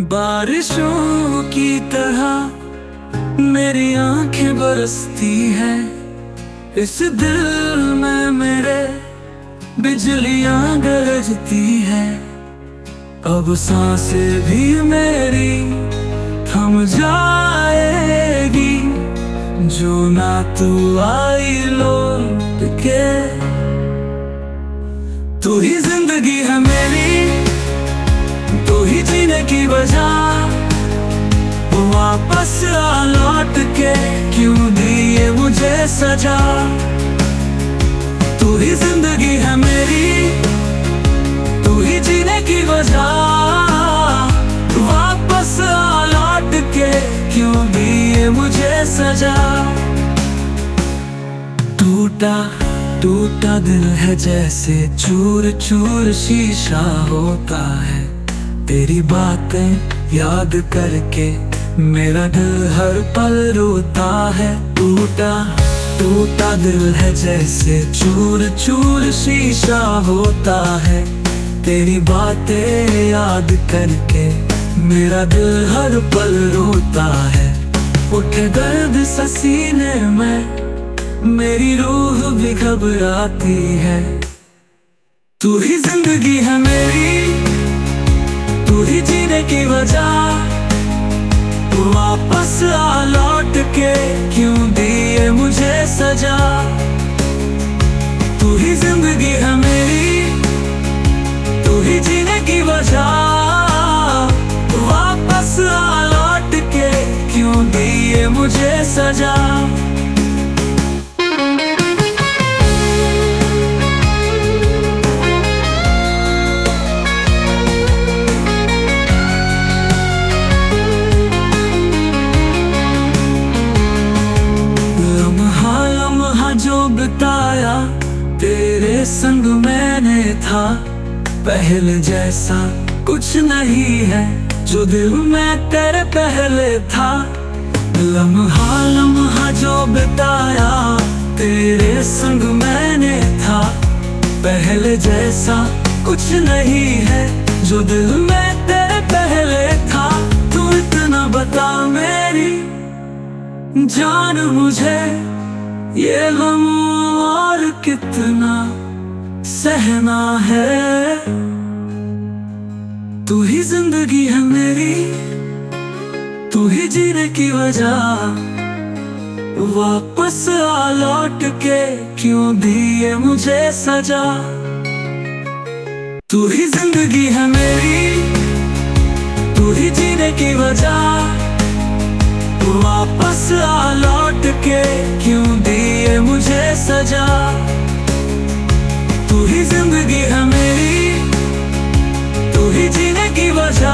बारिशों की तरह मेरी आंखें बरसती है। इस दिल में मेरे बिजलियां गरजती है। अब सांसें भी मेरी थम जाएगी जो ना तू आई लौट के। तू ही जिंदगी है मेरी, तू ही जीने की वजह। वापस आ लौट के, क्यों दी ये मुझे सजा। तू ही जिंदगी है मेरी, तू ही जीने की वजह। वापस आ लौट के, क्यों दी ये मुझे सजा। टूटा टूटा दिल है जैसे चूर चूर शीशा होता है। तेरी बातें याद करके मेरा दिल हर पल रोता है। टूटा टूटा दिल है जैसे चूर चूर शीशा होता है। तेरी बातें याद करके मेरा दिल हर पल रोता है। उठे दर्द सा सीने में, मेरी रूह भी घबराती है। तू ही जिंदगी है मेरी, तू ही जीने की वजह। वापस आ लौट के, क्यों दी ये मुझे सजा। तू ही जिंदगी है मेरी, तू ही जीने की वजह। वापस आ लौट के, क्यों दी ये मुझे सजा। जो बिताया तेरे संग मैंने था, पहले जैसा कुछ नहीं है जो दिल में तेरे पहले था। लम्हा लम्हा जो बिताया तेरे संग मैंने था, पहले जैसा कुछ नहीं है जो दिल में तेरे पहले था। तू इतना बता मेरी जान मुझे, ये गम और कितना सहना है। तू ही जिंदगी है मेरी, तू ही जीने की वजह। वापस आ लौट के, क्यों दी ये मुझे सजा। तू ही जिंदगी है मेरी, तू ही जीने की वजह। वापस आ लौट के, क्यों दी ये मुझे सजा। तू ही जिंदगी है मेरी, तू ही जीने की वजह।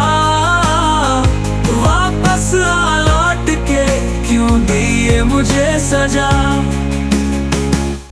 वापस आ लौट के, क्यों दी ये मुझे सजा।